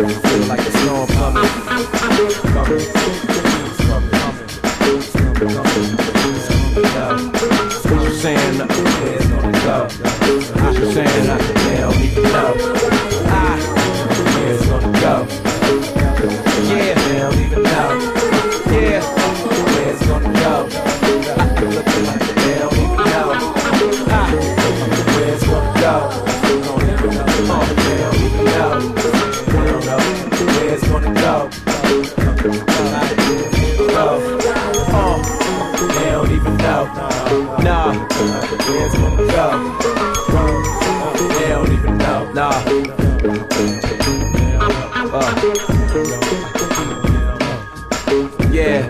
Feel like a storm coming. I'm saying nothing, it's gonna go. I'm saying nothing, they don't even know. It's gonna go. Yeah, they don't even know. Yeah, it's gonna go. Looking like they don't even know. Where it's gonna go. They don't even know. They don't even know. They don't know where it's gonna go. They don't even know. Nah, where it's gonna go. They don't even know. Nah. Yeah.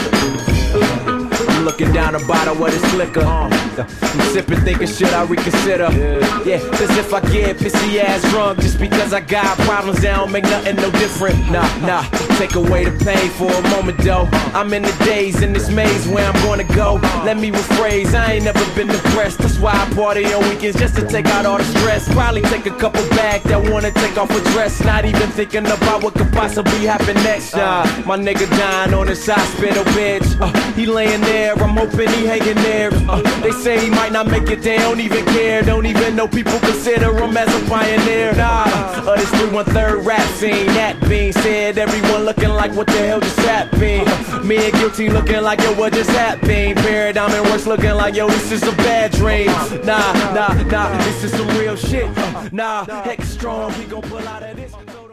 I'm looking down the bottle of this liquor. I'm sipping, thinking, should I reconsider? Yeah, cause if I get pissy ass drunk just because I got problems, that don't make nothing no different. Nah, take away the pain for a moment though. I'm in the days in this maze where I'm gonna go. Let me rephrase, I ain't never been depressed. That's why I party on weekends just to take out all the stress. Probably take a couple back that wanna take off a dress. Not even thinking about what could possibly happen next. My nigga dying on his hospital bed. He laying there, I'm hoping he hanging there. They say he might not make it, they don't even care. Don't even know people consider him as a pioneer. This 3-1-3 rap scene. That being said, everyone looking like what the hell just happened. Me and Guilty looking like yo, what just happened. Paradigm and Works looking like yo, this is a bad dream. Nah, this is some real shit. Heck strong, he gon' pull out of this.